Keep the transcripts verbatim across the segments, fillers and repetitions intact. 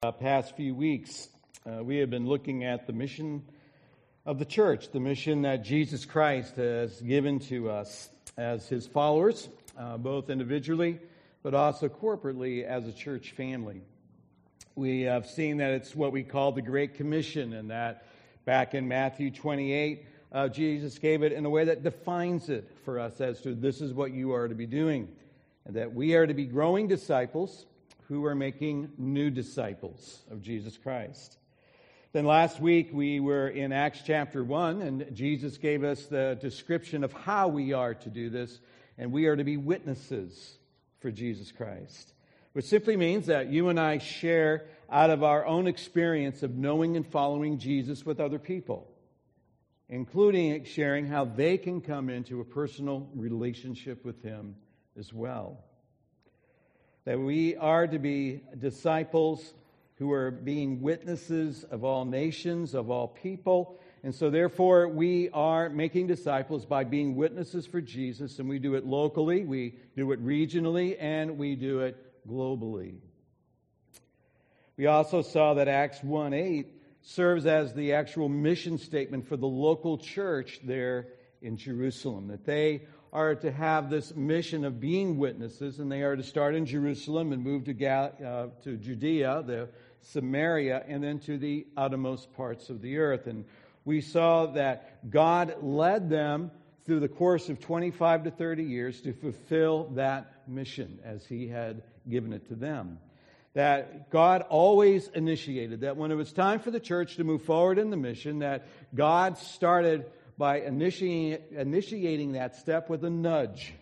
Uh, past few weeks, uh, we have been looking at the mission of the church, the mission that Jesus Christ has given to us as His followers, uh, both individually but also corporately as a church family. We have seen that it's what we call the Great Commission, and that back in Matthew twenty-eight, uh, Jesus gave it in a way that defines it for us as to this is what you are to be doing, and that we are to be growing disciples who are making new disciples of Jesus Christ. Then last week we were in Acts chapter one, and Jesus gave us the description of how we are to do this, and we are to be witnesses for Jesus Christ, which simply means that you and I share out of our own experience of knowing and following Jesus with other people, including sharing how they can come into a personal relationship with Him as well. That we are to be disciples who are being witnesses of all nations, of all people. And so therefore we are making disciples by being witnesses for Jesus, and we do it locally, we do it regionally, and we do it globally. We also saw that Acts one eight serves as the actual mission statement for the local church there in Jerusalem, that they are to have this mission of being witnesses, and they are to start in Jerusalem and move to Gal- uh, to Judea, the Samaria, and then to the outermost parts of the earth. And we saw that God led them through the course of twenty-five to thirty years to fulfill that mission as He had given it to them. That God always initiated, that when it was time for the church to move forward in the mission, that God started by initiating, initiating that step with a nudge.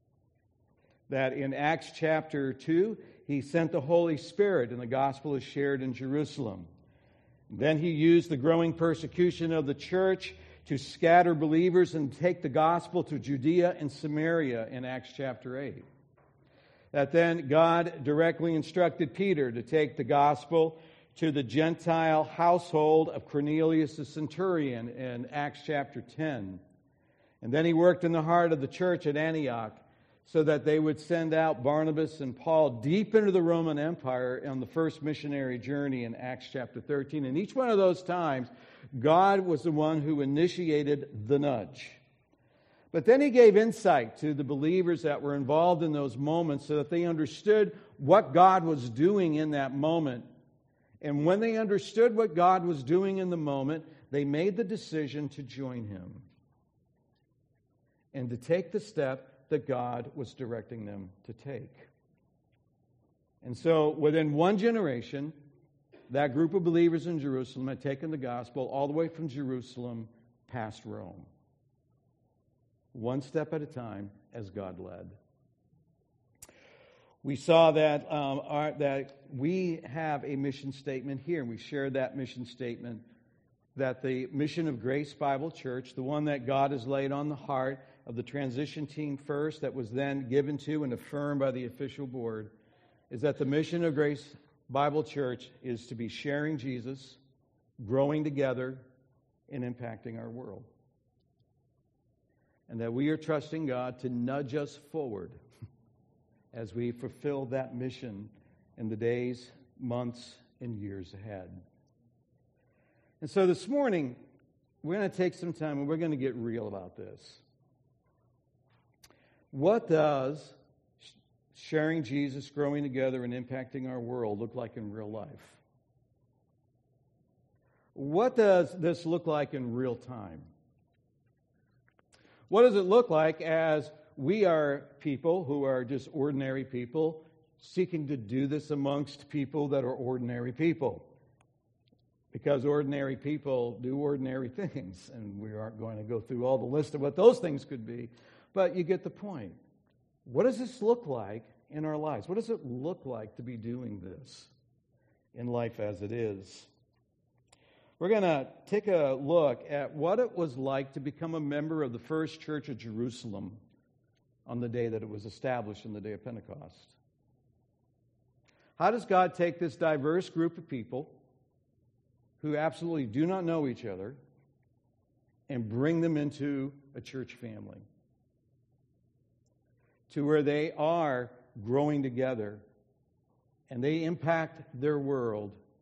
That in Acts chapter two, He sent the Holy Spirit, and the gospel is shared in Jerusalem. Then He used the growing persecution of the church to scatter believers and take the gospel to Judea and Samaria in Acts chapter eight. That then God directly instructed Peter to take the gospel to the Gentile household of Cornelius the centurion in Acts chapter ten. And then He worked in the heart of the church at Antioch so that they would send out Barnabas and Paul deep into the Roman Empire on the first missionary journey in Acts chapter thirteen. And each one of those times, God was the one who initiated the nudge. But then He gave insight to the believers that were involved in those moments so that they understood what God was doing in that moment. And when they understood what God was doing in the moment, they made the decision to join Him and to take the step that God was directing them to take. And so within one generation, that group of believers in Jerusalem had taken the gospel all the way from Jerusalem past Rome, one step at a time as God led. We saw that um, our, that we have a mission statement here, and we shared that mission statement, that the mission of Grace Bible Church, the one that God has laid on the heart of the transition team first, that was then given to and affirmed by the official board, is that the mission of Grace Bible Church is to be sharing Jesus, growing together, and impacting our world. And that we are trusting God to nudge us forward as we fulfill that mission in the days, months, and years ahead. And so this morning, we're going to take some time and we're going to get real about this. What does sharing Jesus, growing together, and impacting our world look like in real life? What does this look like in real time? What does it look like as we are people who are just ordinary people seeking to do this amongst people that are ordinary people? Because ordinary people do ordinary things, and we aren't going to go through all the list of what those things could be, but you get the point. What does this look like in our lives? What does it look like to be doing this in life as it is? We're going to take a look at what it was like to become a member of the First Church of Jerusalem on the day that it was established, in the day of Pentecost. How does God take this diverse group of people who absolutely do not know each other and bring them into a church family to where they are growing together and they impact their world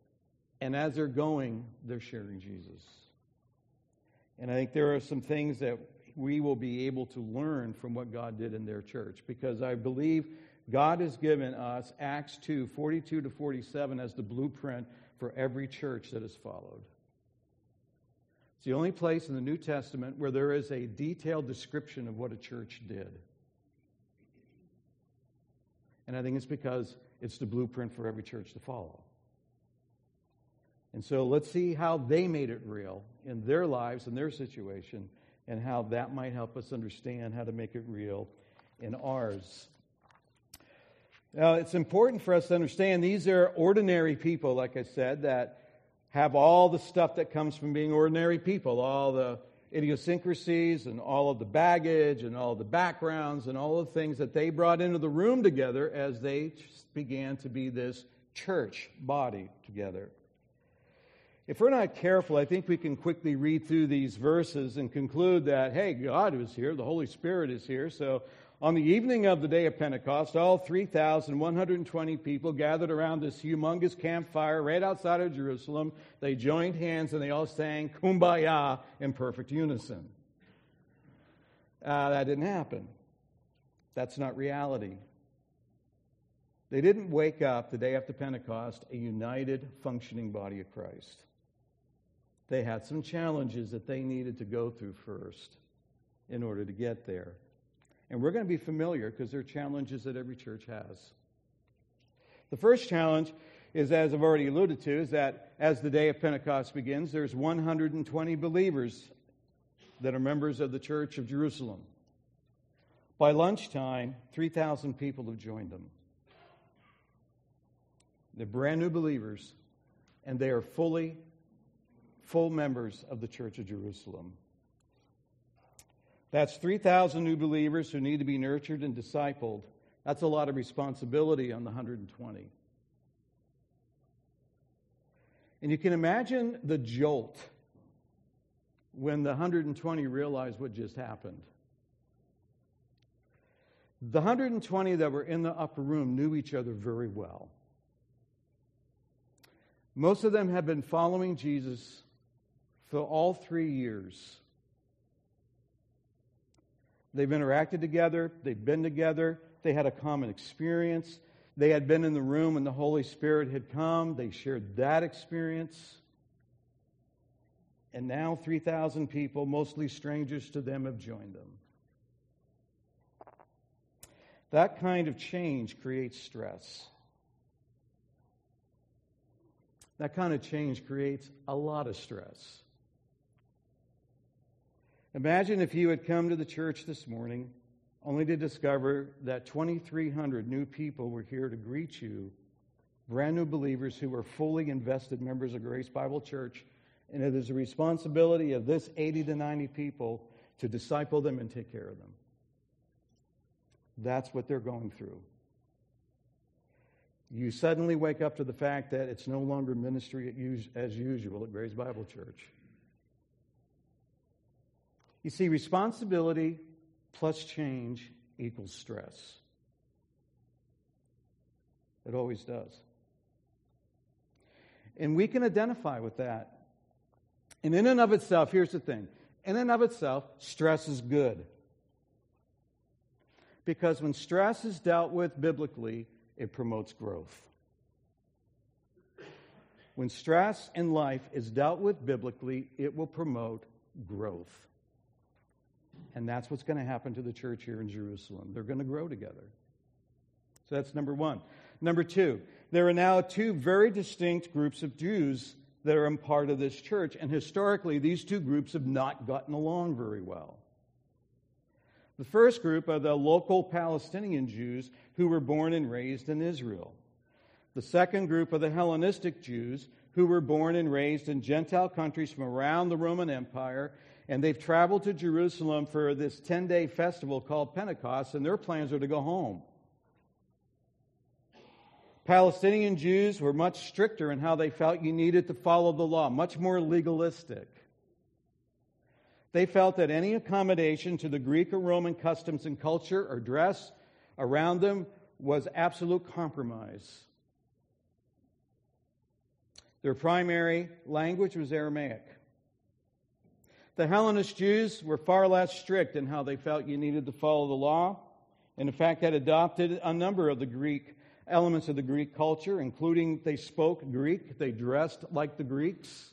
And as they're going, they're sharing Jesus. And I think there are some things that we will be able to learn from what God did in their church, because I believe God has given us Acts two, forty-two to forty-seven as the blueprint for every church that has followed. It's the only place in the New Testament where there is a detailed description of what a church did. And I think it's because it's the blueprint for every church to follow. And so let's see how they made it real in their lives and their situation, and how that might help us understand how to make it real in ours. Now, it's important for us to understand these are ordinary people, like I said, that have all the stuff that comes from being ordinary people, all the idiosyncrasies and all of the baggage and all of the backgrounds and all of the things that they brought into the room together as they began to be this church body together. If we're not careful, I think we can quickly read through these verses and conclude that, hey, God is here, the Holy Spirit is here. So on the evening of the day of Pentecost, all three thousand one hundred twenty people gathered around this humongous campfire right outside of Jerusalem. They joined hands and they all sang Kumbaya in perfect unison. Uh, that didn't happen. That's not reality. They didn't wake up the day after Pentecost a united, functioning body of Christ. They had some challenges that they needed to go through first in order to get there. And we're going to be familiar because they're challenges that every church has. The first challenge is, as I've already alluded to, is that as the day of Pentecost begins, there's one hundred twenty believers that are members of the Church of Jerusalem. By lunchtime, three thousand people have joined them. They're brand new believers, and they are fully, full members of the Church of Jerusalem. That's three thousand new believers who need to be nurtured and discipled. That's a lot of responsibility on the one hundred twenty. And you can imagine the jolt when the one hundred twenty realized what just happened. The one hundred twenty that were in the upper room knew each other very well. Most of them had been following Jesus for all three years. They've interacted together. They've been together. They had a common experience. They had been in the room when the Holy Spirit had come. They shared that experience. And now three thousand people, mostly strangers to them, have joined them. That kind of change creates stress. That kind of change creates a lot of stress. Imagine if you had come to the church this morning only to discover that twenty-three hundred new people were here to greet you, brand new believers who were fully invested members of Grace Bible Church, and it is the responsibility of this eighty to ninety people to disciple them and take care of them. That's what they're going through. You suddenly wake up to the fact that it's no longer ministry as usual at Grace Bible Church. You see, responsibility plus change equals stress. It always does. And we can identify with that. And in and of itself, here's the thing. In and of itself, stress is good. Because when stress is dealt with biblically, it promotes growth. When stress in life is dealt with biblically, it will promote growth. And that's what's going to happen to the church here in Jerusalem. They're going to grow together. So that's number one. Number two, there are now two very distinct groups of Jews that are a part of this church. And historically, these two groups have not gotten along very well. The first group are the local Palestinian Jews who were born and raised in Israel. The second group are the Hellenistic Jews who were born and raised in Gentile countries from around the Roman Empire, and they've traveled to Jerusalem for this ten-day festival called Pentecost, and their plans are to go home. Palestinian Jews were much stricter in how they felt you needed to follow the law, much more legalistic. They felt that any accommodation to the Greek or Roman customs and culture or dress around them was absolute compromise. Their primary language was Aramaic. The Hellenist Jews were far less strict in how they felt you needed to follow the law, and in fact had adopted a number of the Greek elements of the Greek culture, including they spoke Greek, they dressed like the Greeks.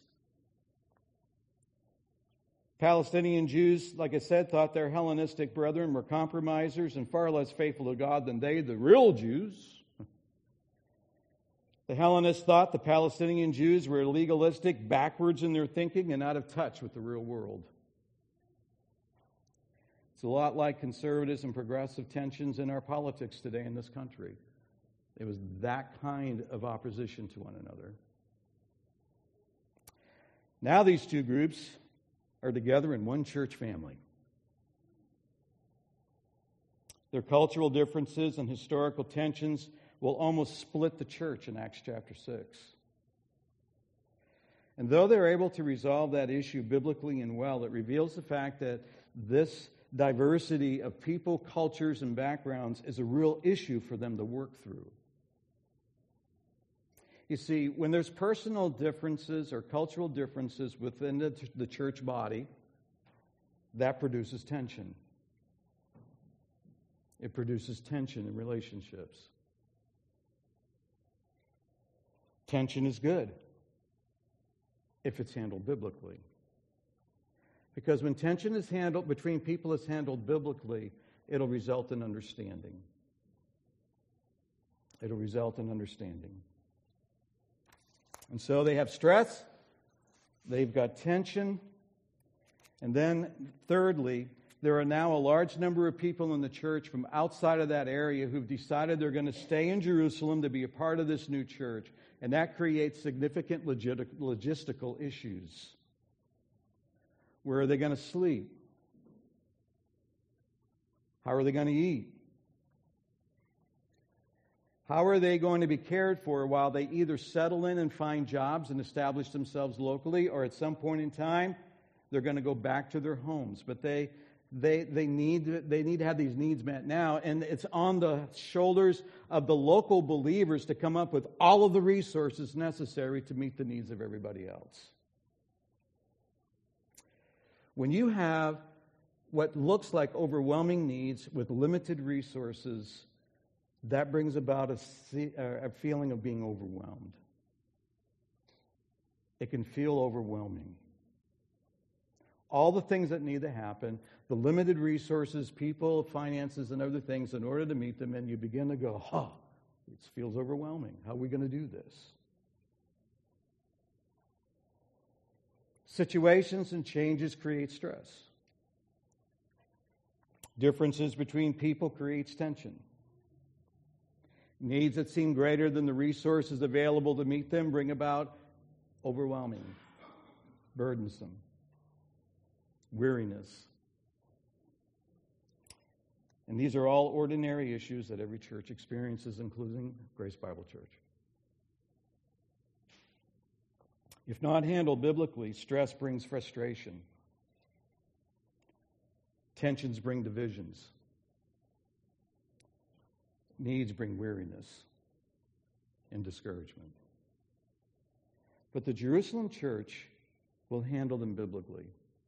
Palestinian Jews, like I said, thought their Hellenistic brethren were compromisers and far less faithful to God than they, the real Jews. The Hellenists thought the Palestinian Jews were legalistic, backwards in their thinking, and out of touch with the real world. It's a lot like conservatives and progressive tensions in our politics today in this country. It was that kind of opposition to one another. Now these two groups are together in one church family. Their cultural differences and historical tensions will almost split the church in Acts chapter six. And though they're able to resolve that issue biblically and well, it reveals the fact that this diversity of people, cultures, and backgrounds is a real issue for them to work through. You see, when there's personal differences or cultural differences within the, the church body, that produces tension. It produces tension in relationships. Tension is good if it's handled biblically. Because when tension is handled between people is handled biblically, it'll result in understanding. It'll result in understanding. And so they have stress, they've got tension, and then thirdly, there are now a large number of people in the church from outside of that area who've decided they're going to stay in Jerusalem to be a part of this new church. And that creates significant logit- logistical issues. Where are they going to sleep? How are they going to eat? How are they going to be cared for while they either settle in and find jobs and establish themselves locally, or at some point in time, they're going to go back to their homes? But they They they need they need to have these needs met now, and it's on the shoulders of the local believers to come up with all of the resources necessary to meet the needs of everybody else. When you have what looks like overwhelming needs with limited resources, that brings about a, a feeling of being overwhelmed. It can feel overwhelming. All the things that need to happen, the limited resources, people, finances, and other things in order to meet them, and you begin to go, oh, it feels overwhelming. How are we going to do this? Situations and changes create stress. Differences between people creates tension. Needs that seem greater than the resources available to meet them bring about overwhelming, burdensome, weariness. And these are all ordinary issues that every church experiences, including Grace Bible Church. If not handled biblically, stress brings frustration. Tensions bring divisions. Needs bring weariness and discouragement. But the Jerusalem church will handle them biblically.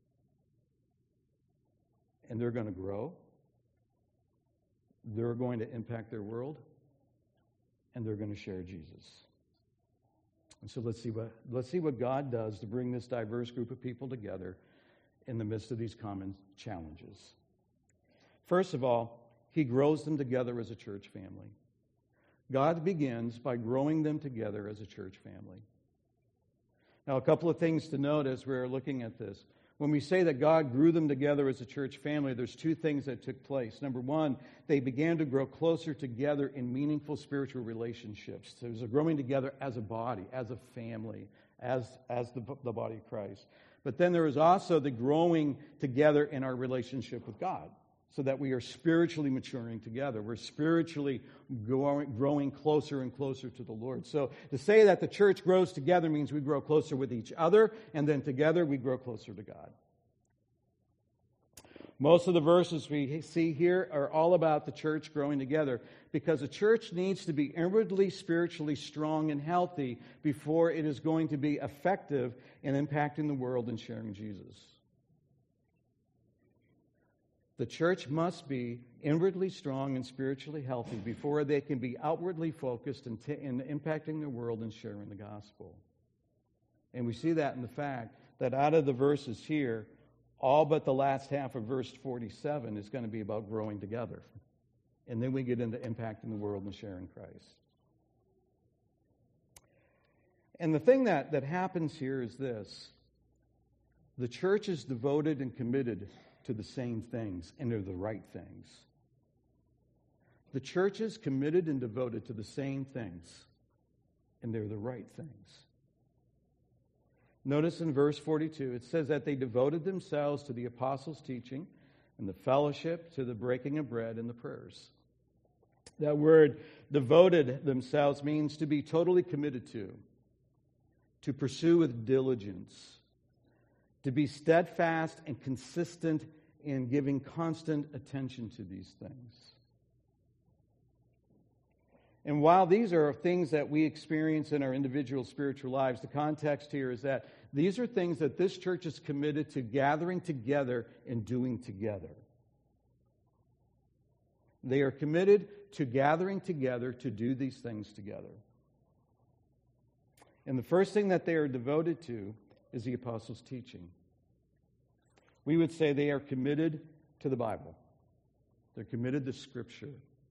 And they're going to grow. They're going to impact their world. And they're going to share Jesus. And so let's see what let's see what God does to bring this diverse group of people together in the midst of these common challenges. First of all, He grows them together as a church family. God begins by growing them together as a church family. Now, a couple of things to note as we're looking at this. When we say that God grew them together as a church family, there's two things that took place. Number one, they began to grow closer together in meaningful spiritual relationships. So there's a growing together as a body, as a family, as, as the, the body of Christ. But then there is also the growing together in our relationship with God, so that we are spiritually maturing together. We're spiritually growing, growing closer and closer to the Lord. So to say that the church grows together means we grow closer with each other, and then together we grow closer to God. Most of the verses we see here are all about the church growing together, because a church needs to be inwardly, spiritually strong and healthy before it is going to be effective in impacting the world and sharing Jesus. The church must be inwardly strong and spiritually healthy before they can be outwardly focused in, t- in impacting the world and sharing the gospel. And we see that in the fact that out of the verses here, all but the last half of verse forty-seven is going to be about growing together. And then we get into impacting the world and sharing Christ. And the thing that, that happens here is this. The church is devoted and committed to the same things, and they're the right things. The church is committed and devoted to the same things, and they're the right things. Notice in verse forty-two, it says that they devoted themselves to the apostles' teaching and the fellowship, to the breaking of bread and the prayers. That word, devoted themselves, means to be totally committed to, to pursue with diligence, to be steadfast and consistent in giving constant attention to these things. And while these are things that we experience in our individual spiritual lives, the context here is that these are things that this church is committed to gathering together and doing together. They are committed to gathering together to do these things together. And the first thing that they are devoted to is the apostles' teaching. We would say they are committed to the Bible. They're committed to Scripture.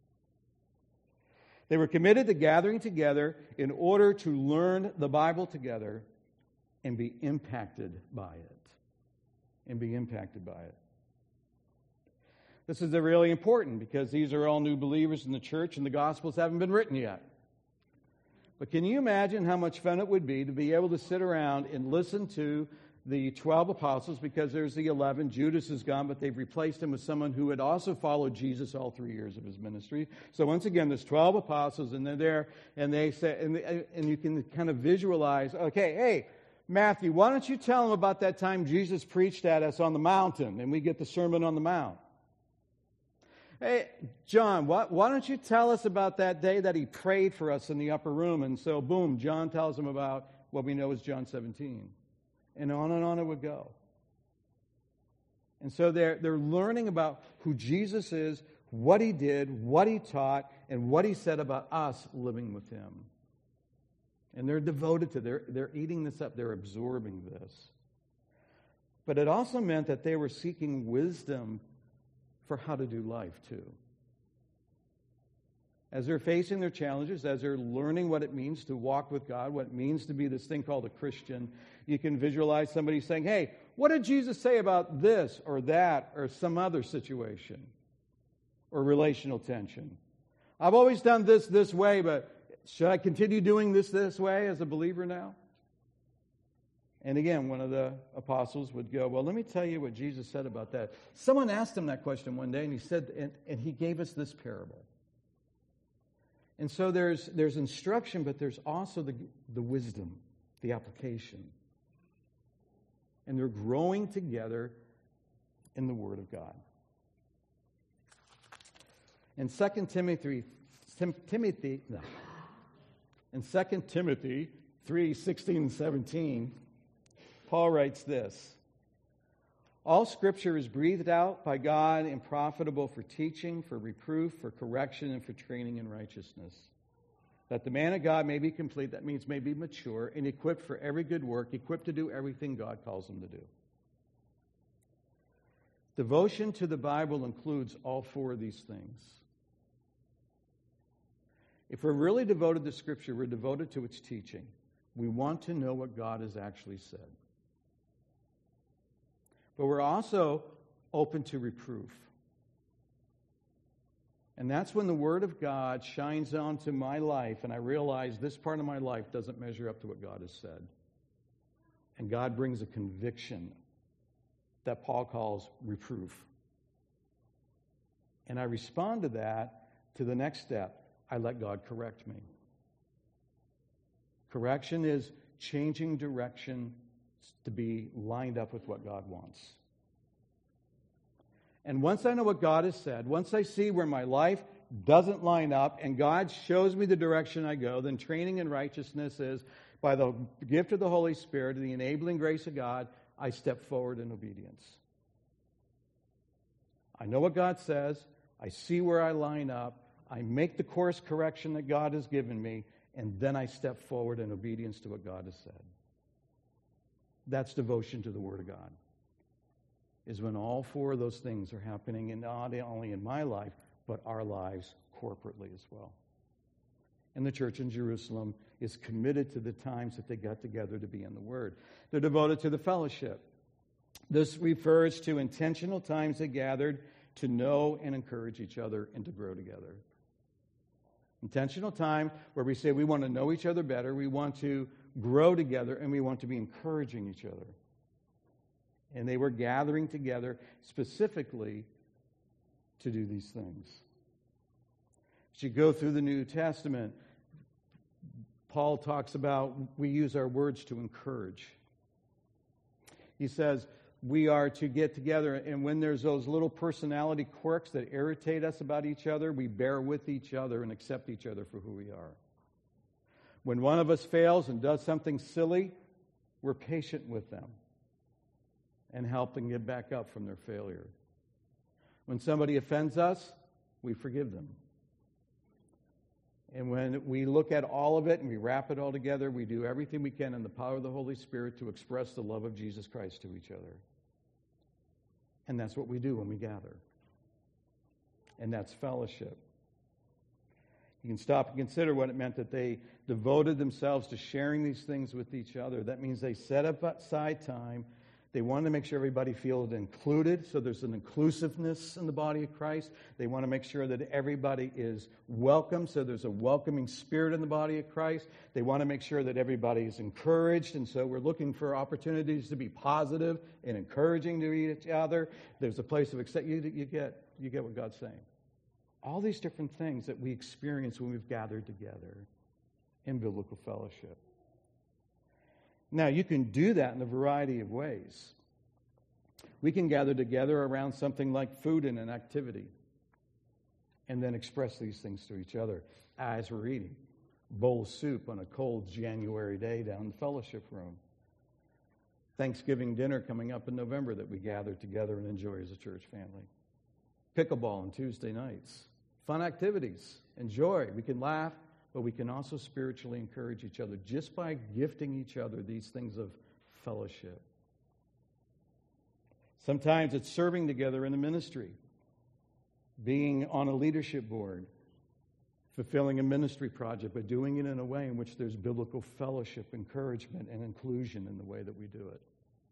They were committed to gathering together in order to learn the Bible together and be impacted by it. And be impacted by it. This is really important because these are all new believers in the church and the Gospels haven't been written yet. But can you imagine how much fun it would be to be able to sit around and listen to the twelve apostles, because there's the eleven. Judas is gone, but they've replaced him with someone who had also followed Jesus all three years of his ministry. So once again, there's twelve apostles, and they're there, and they say, and, they, and you can kind of visualize, okay, hey, Matthew, why don't you tell them about that time Jesus preached at us on the mountain, and we get the Sermon on the Mount? Hey, John, why, why don't you tell us about that day that he prayed for us in the upper room? And so, boom, John tells them about what we know as John seventeen. And on and on it would go. And so they're, they're learning about who Jesus is, what he did, what he taught, and what he said about us living with him. And they're devoted to, they're, they're eating this up, they're absorbing this. But it also meant that they were seeking wisdom for how to do life too. As they're facing their challenges, as they're learning what it means to walk with God, what it means to be this thing called a Christian, you can visualize somebody saying, hey, what did Jesus say about this or that or some other situation or relational tension? I've always done this this way, but should I continue doing this this way as a believer now? And again, one of the apostles would go, well, let me tell you what Jesus said about that. Someone asked him that question one day, and he said, and, and he gave us this parable. And so there's there's instruction, but there's also the, the wisdom, the application. And they're growing together in the Word of God. In Second Timothy, Tim, Timothy, no. In Second Timothy three, sixteen and seventeen, Paul writes this. All Scripture is breathed out by God and profitable for teaching, for reproof, for correction, and for training in righteousness. That the man of God may be complete, that means may be mature, and equipped for every good work, equipped to do everything God calls him to do. Devotion to the Bible includes all four of these things. If we're really devoted to Scripture, we're devoted to its teaching. We want to know what God has actually said. But we're also open to reproof. And that's when the Word of God shines onto my life and I realize this part of my life doesn't measure up to what God has said. And God brings a conviction that Paul calls reproof. And I respond to that to the next step. I let God correct me. Correction is changing direction to be lined up with what God wants. And once I know what God has said, once I see where my life doesn't line up and God shows me the direction I go, then training in righteousness is, by the gift of the Holy Spirit and the enabling grace of God, I step forward in obedience. I know what God says. I see where I line up. I make the course correction that God has given me, and then I step forward in obedience to what God has said. That's devotion to the Word of God, is when all four of those things are happening, and not only in my life, but our lives corporately as well. And the church in Jerusalem is committed to the times that they got together to be in the Word. They're devoted to the fellowship. This refers to intentional times they gathered to know and encourage each other and to grow together. Intentional time where we say we want to know each other better, we want to grow together, and we want to be encouraging each other. And they were gathering together specifically to do these things. As you go through the New Testament, Paul talks about we use our words to encourage. He says we are to get together, and when there's those little personality quirks that irritate us about each other, we bear with each other and accept each other for who we are. When one of us fails and does something silly, we're patient with them and help them get back up from their failure. When somebody offends us, we forgive them. And when we look at all of it and we wrap it all together, we do everything we can in the power of the Holy Spirit to express the love of Jesus Christ to each other. And that's what we do when we gather. And that's fellowship. You can stop and consider what it meant that they devoted themselves to sharing these things with each other. That means they set up aside time. They wanted to make sure everybody feels included, so there's an inclusiveness in the body of Christ. They want to make sure that everybody is welcome, so there's a welcoming spirit in the body of Christ. They want to make sure that everybody is encouraged, and so we're looking for opportunities to be positive and encouraging to each other. There's a place of accept. You, you get, you get what God's saying. All these different things that we experience when we've gathered together in biblical fellowship. Now, you can do that in a variety of ways. We can gather together around something like food and an activity and then express these things to each other as we're eating. Bowl of soup on a cold January day down in the fellowship room. Thanksgiving dinner coming up in November that we gather together and enjoy as a church family. Pickleball on Tuesday nights. Fun activities. Enjoy. We can laugh. But we can also spiritually encourage each other just by gifting each other these things of fellowship. Sometimes it's serving together in the ministry, being on a leadership board, fulfilling a ministry project, but doing it in a way in which there's biblical fellowship, encouragement, and inclusion in the way that we do it.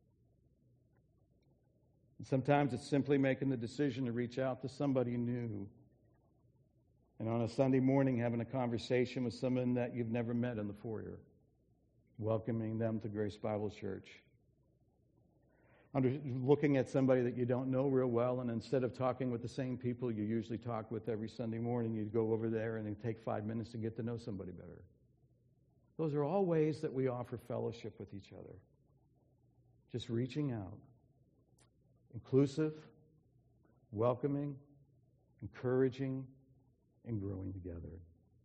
And sometimes it's simply making the decision to reach out to somebody new. And on a Sunday morning, having a conversation with someone that you've never met in the foyer, welcoming them to Grace Bible Church. Under, looking at somebody that you don't know real well, and instead of talking with the same people you usually talk with every Sunday morning, you go over there and then take five minutes to get to know somebody better. Those are all ways that we offer fellowship with each other. Just reaching out. Inclusive, welcoming, encouraging, and growing together.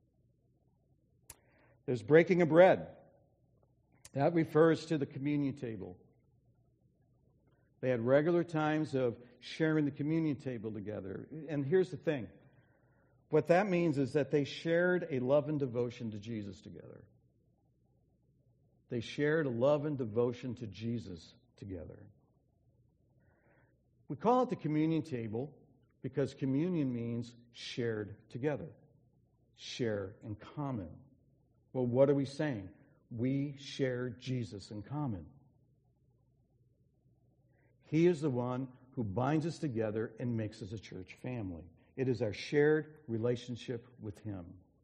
There's breaking of bread. That refers to the communion table. They had regular times of sharing the communion table together. And here's the thing. What that means is that they shared a love and devotion to Jesus together. They shared a love and devotion to Jesus together. We call it the communion table because communion means shared together, share in common. Well, what are we saying? We share Jesus in common. He is the one who binds us together and makes us a church family. It is our shared relationship with Him.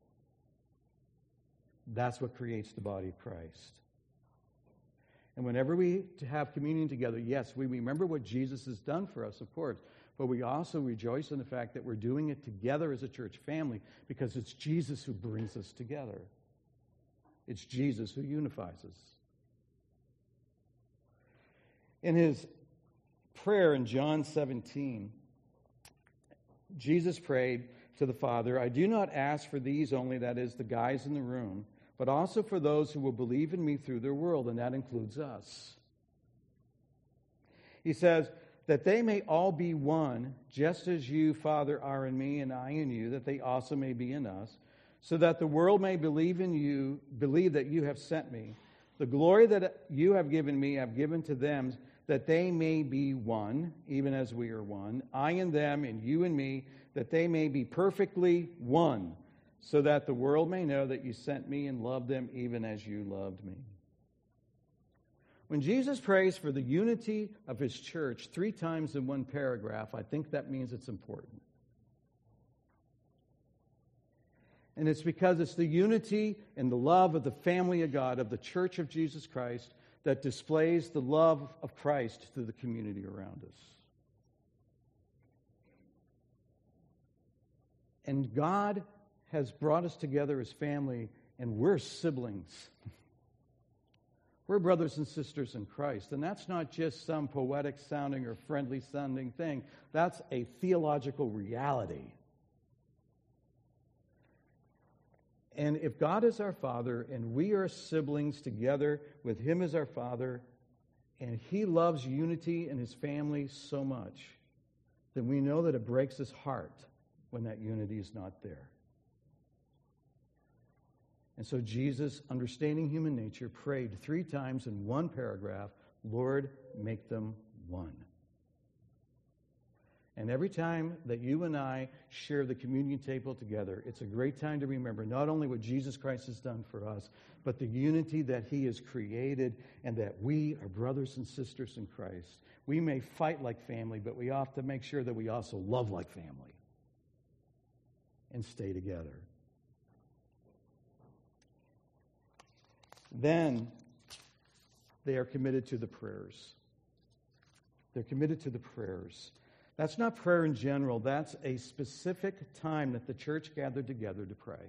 That's what creates the body of Christ. And whenever we have communion together, yes, we remember what Jesus has done for us, of course. But we also rejoice in the fact that we're doing it together as a church family because it's Jesus who brings us together. It's Jesus who unifies us. In his prayer in John seventeen, Jesus prayed to the Father, I do not ask for these only, that is, the guys in the room, but also for those who will believe in me through their word, and that includes us. He says, that they may all be one, just as you, Father, are in me and I in you, that they also may be in us, so that the world may believe in you, believe that you have sent me. The glory that you have given me, I've given to them, that they may be one, even as we are one, I and them and you and me, that they may be perfectly one, so that the world may know that you sent me and loved them even as you loved me. When Jesus prays for the unity of his church three times in one paragraph, I think that means it's important. And it's because it's the unity and the love of the family of God, of the church of Jesus Christ, that displays the love of Christ to the community around us. And God has brought us together as family, and we're siblings. We're brothers and sisters in Christ, and that's not just some poetic sounding or friendly sounding thing. That's a theological reality. And if God is our Father, and we are siblings together with him as our Father, and he loves unity in his family so much, then we know that it breaks his heart when that unity is not there. And so Jesus, understanding human nature, prayed three times in one paragraph, Lord, make them one. And every time that you and I share the communion table together, it's a great time to remember not only what Jesus Christ has done for us, but the unity that he has created, and that we are brothers and sisters in Christ. We may fight like family, but we have to make sure that we also love like family and stay together. Then they are committed to the prayers. They're committed to the prayers. That's not prayer in general. That's a specific time that the church gathered together to pray.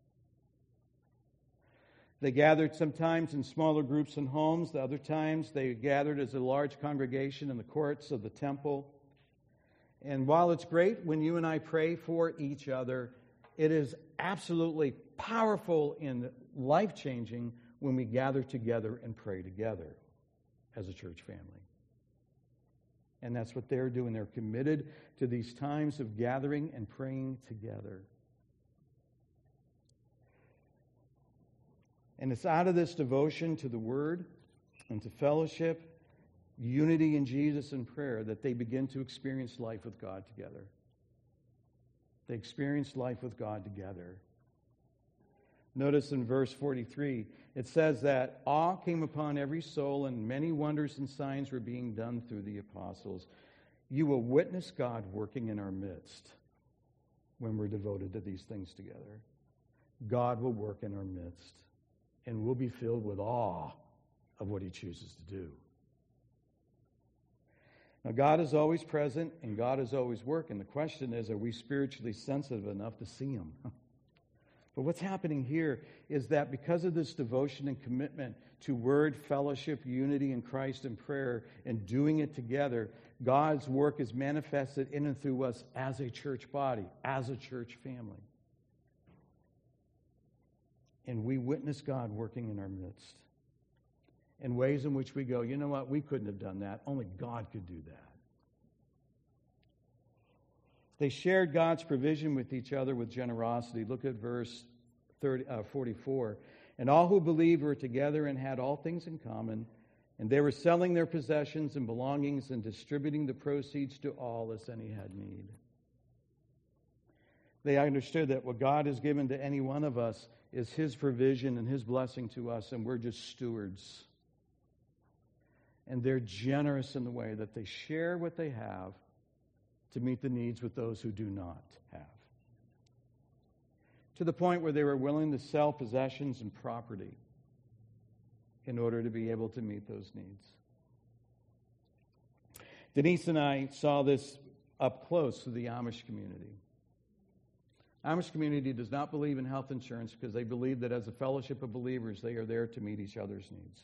They gathered sometimes in smaller groups in homes. The other times they gathered as a large congregation in the courts of the temple. And while it's great when you and I pray for each other, it is absolutely powerful and life-changing when we gather together and pray together as a church family. And that's what they're doing. They're committed to these times of gathering and praying together. And it's out of this devotion to the Word and to fellowship, unity in Jesus and prayer, that they begin to experience life with God together. They experience life with God together. Notice in verse forty-three, it says that awe came upon every soul, and many wonders and signs were being done through the apostles. You will witness God working in our midst when we're devoted to these things together. God will work in our midst, and we'll be filled with awe of what he chooses to do. Now, God is always present, and God is always working. The question is, are we spiritually sensitive enough to see him? But what's happening here is that because of this devotion and commitment to word, fellowship, unity in Christ and prayer, and doing it together, God's work is manifested in and through us as a church body, as a church family. And we witness God working in our midst in ways in which we go, you know what, we couldn't have done that. Only God could do that. They shared God's provision with each other with generosity. Look at verse thirty, uh, forty-four. And all who believed were together and had all things in common, and they were selling their possessions and belongings and distributing the proceeds to all as any had need. They understood that what God has given to any one of us is his provision and his blessing to us, and we're just stewards. And they're generous in the way that they share what they have to meet the needs with those who do not have. To the point where they were willing to sell possessions and property in order to be able to meet those needs. Denise and I saw this up close to the Amish community. Amish community does not believe in health insurance because they believe that as a fellowship of believers, they are there to meet each other's needs.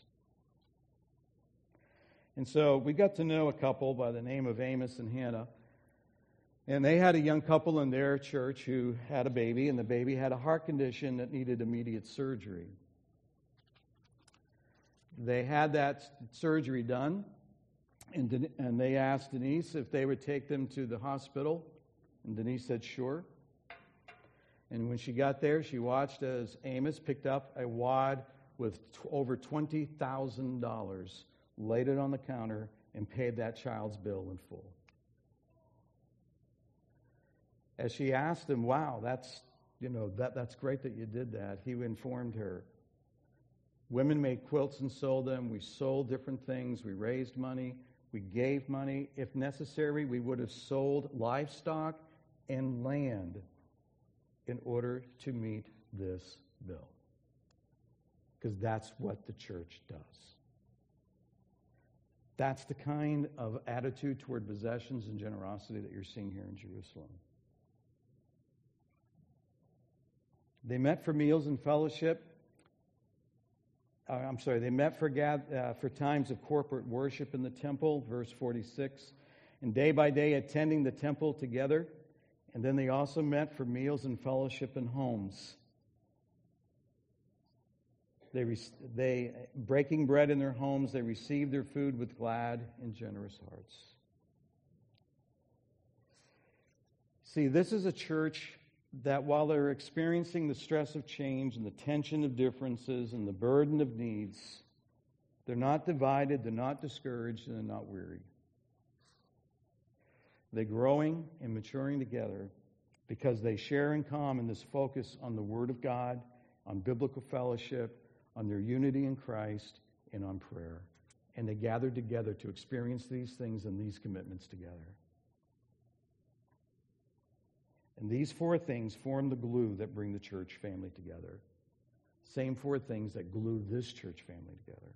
And so we got to know a couple by the name of Amos and Hannah. And they had a young couple in their church who had a baby, and the baby had a heart condition that needed immediate surgery. They had that surgery done, and, Den- and they asked Denise if they would take them to the hospital, and Denise said, sure. And when she got there, she watched as Amos picked up a wad with t- over twenty thousand dollars, laid it on the counter, and paid that child's bill in full. As she asked him, wow, that's, you know, that, that's great that you did that, he informed her, women made quilts and sold them. We sold different things. We raised money. We gave money. If necessary, we would have sold livestock and land in order to meet this bill. Because that's what the church does. That's the kind of attitude toward possessions and generosity that you're seeing here in Jerusalem. They met for meals and fellowship. Uh, I'm sorry, they met for, gath- uh, for times of corporate worship in the temple, verse forty-six, and day by day attending the temple together. And then they also met for meals and fellowship in homes. They, re- they breaking bread in their homes, they received their food with glad and generous hearts. See, this is a church that while they're experiencing the stress of change and the tension of differences and the burden of needs, they're not divided, they're not discouraged, and they're not weary. They're growing and maturing together because they share in common this focus on the Word of God, on biblical fellowship, on their unity in Christ, and on prayer. And they gather together to experience these things and these commitments together. And these four things form the glue that bring the church family together. Same four things that glue this church family together.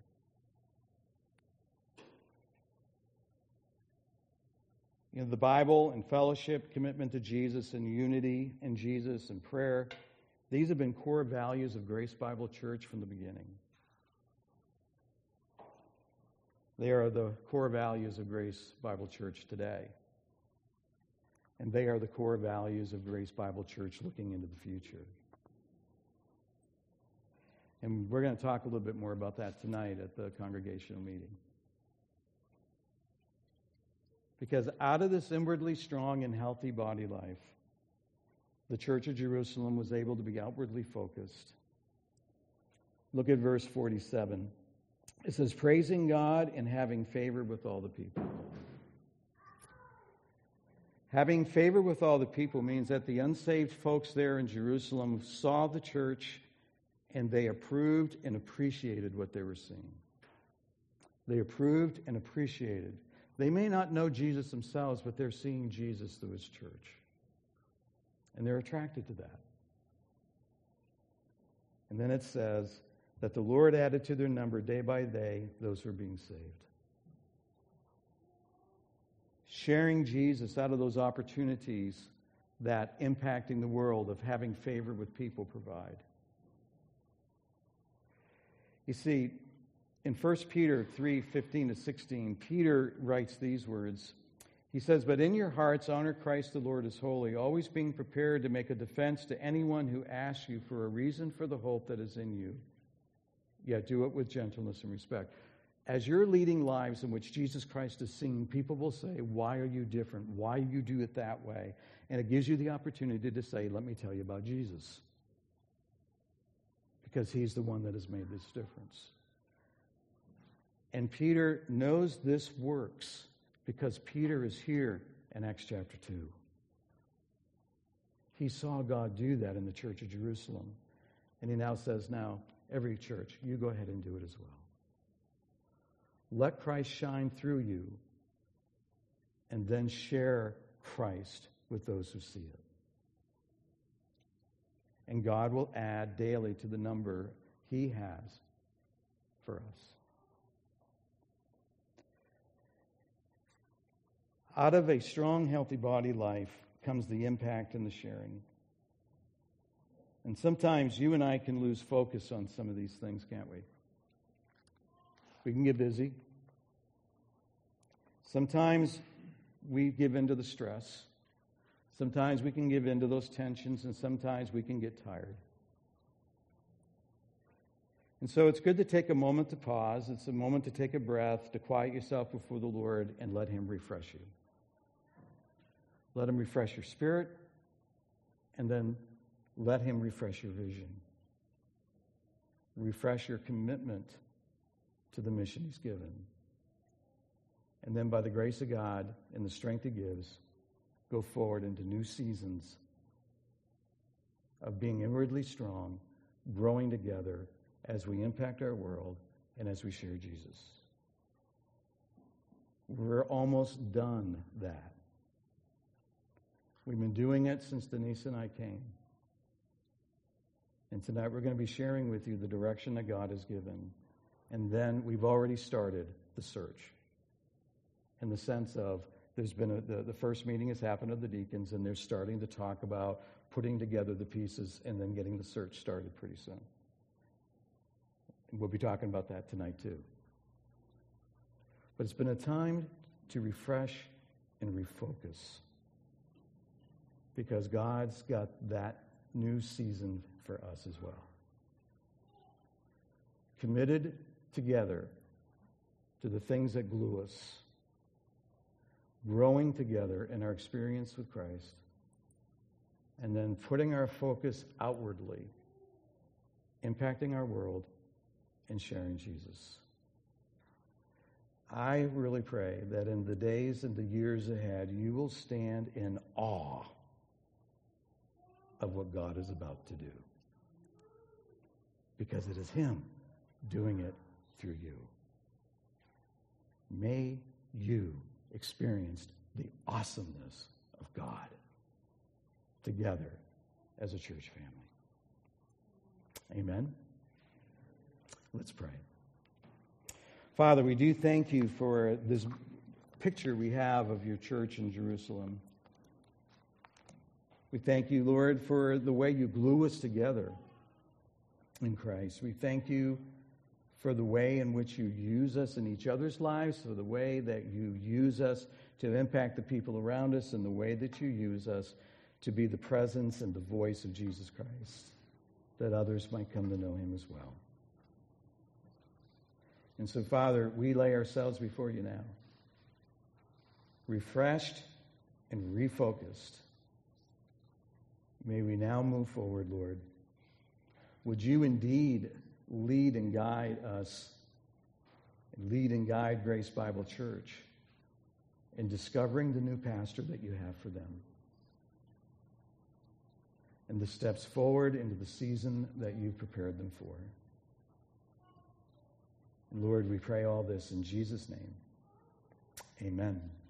You know, the Bible and fellowship, commitment to Jesus and unity in Jesus and prayer, these have been core values of Grace Bible Church from the beginning. They are the core values of Grace Bible Church today. And they are the core values of Grace Bible Church looking into the future. And we're going to talk a little bit more about that tonight at the congregational meeting. Because out of this inwardly strong and healthy body life, the Church of Jerusalem was able to be outwardly focused. Look at verse forty-seven. It says, praising God and having favor with all the people. Having favor with all the people means that the unsaved folks there in Jerusalem saw the church and they approved and appreciated what they were seeing. They approved and appreciated. They may not know Jesus themselves, but they're seeing Jesus through his church. And they're attracted to that. And then it says that the Lord added to their number day by day those who are being saved. Sharing Jesus out of those opportunities that impacting the world of having favor with people provide. You see, in First Peter three fifteen to sixteen, Peter writes these words. He says, but in your hearts honor Christ the Lord as holy, always being prepared to make a defense to anyone who asks you for a reason for the hope that is in you. Yet do it with gentleness and respect. As you're leading lives in which Jesus Christ is seen, people will say, why are you different? Why do you do it that way? And it gives you the opportunity to say, let me tell you about Jesus. Because he's the one that has made this difference. And Peter knows this works because Peter is here in Acts chapter two. He saw God do that in the church of Jerusalem. And he now says, now, every church, you go ahead and do it as well. Let Christ shine through you, and then share Christ with those who see it. And God will add daily to the number he has for us. Out of a strong, healthy body life comes the impact and the sharing. And sometimes you and I can lose focus on some of these things, can't we? We can get busy. Sometimes we give in to the stress. Sometimes we can give in to those tensions, and sometimes we can get tired. And so it's good to take a moment to pause. It's a moment to take a breath, to quiet yourself before the Lord, and let Him refresh you. Let Him refresh your spirit, and then let Him refresh your vision. Refresh your commitment to the mission He's given. And then by the grace of God and the strength He gives, go forward into new seasons of being inwardly strong, growing together as we impact our world and as we share Jesus. We're almost done that. We've been doing it since Denise and I came. And tonight we're going to be sharing with you the direction that God has given. And then we've already started the search. In the sense of, there's been a, the, the first meeting has happened of the deacons, and they're starting to talk about putting together the pieces and then getting the search started pretty soon. And we'll be talking about that tonight too. But it's been a time to refresh and refocus, because God's got that new season for us as well. Committed together to the things that glue us, growing together in our experience with Christ, and then putting our focus outwardly, impacting our world, and sharing Jesus. I really pray that in the days and the years ahead, you will stand in awe of what God is about to do, because it is Him doing it through you. May you experience the awesomeness of God together as a church family. Amen. Let's pray. Father, we do thank you for this picture we have of your church in Jerusalem. We thank you, Lord, for the way you glue us together in Christ. We thank you for the way in which you use us in each other's lives, for the way that you use us to impact the people around us, and the way that you use us to be the presence and the voice of Jesus Christ, that others might come to know Him as well. And so, Father, we lay ourselves before you now, refreshed and refocused. May we now move forward, Lord. Would you indeed lead and guide us, lead and guide Grace Bible Church in discovering the new pastor that you have for them, and the steps forward into the season that you've prepared them for. And Lord, we pray all this in Jesus' name. Amen.